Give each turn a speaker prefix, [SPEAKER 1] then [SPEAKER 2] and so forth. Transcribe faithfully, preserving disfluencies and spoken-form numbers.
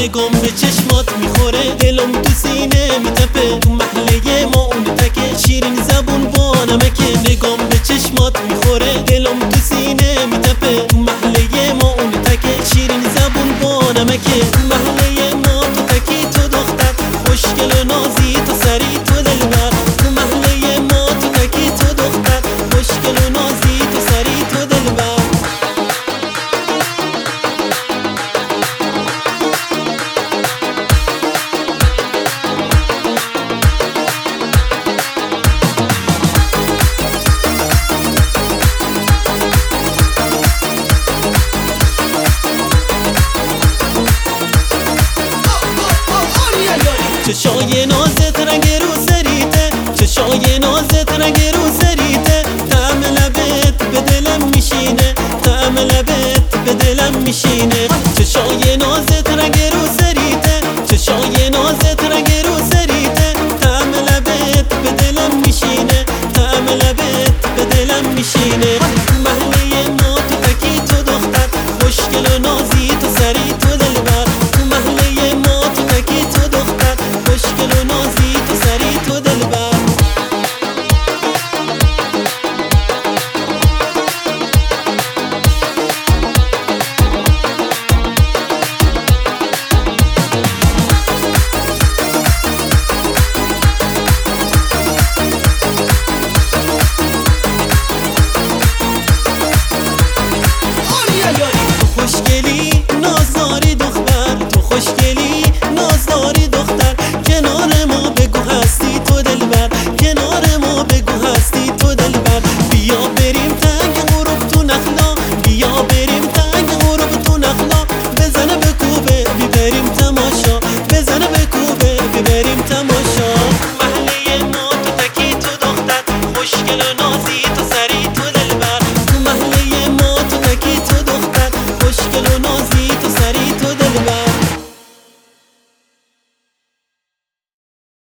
[SPEAKER 1] نگام به چشمات میخوره، دلم تو سینه میتپه. تو محله ما اون تکه، شیرین زبون با نمکه. نگام به چشمات میخوره، دلم تو سینه میتپه. تو محله ما اون تکه، شیرین زبون با نمکه. تو محله ما تو تکی، تو دختر خوشگل و نازی، تو سری تو دلبر. تو محله ما تو تکی، تو دختر خوشگل و نازی، تو سری تو دلبر. چشای نازت رنگ رو سریته، چشای نازت رنگ رو سریته. طعم لبت به دلم میشینه، طعم لبت به دلم میشینه. چشای نازت رنگ رو سریته، چشای نازت رنگ رو سریته. طعم لبت به دلم میشینه، طعم لبت به دلم میشینه.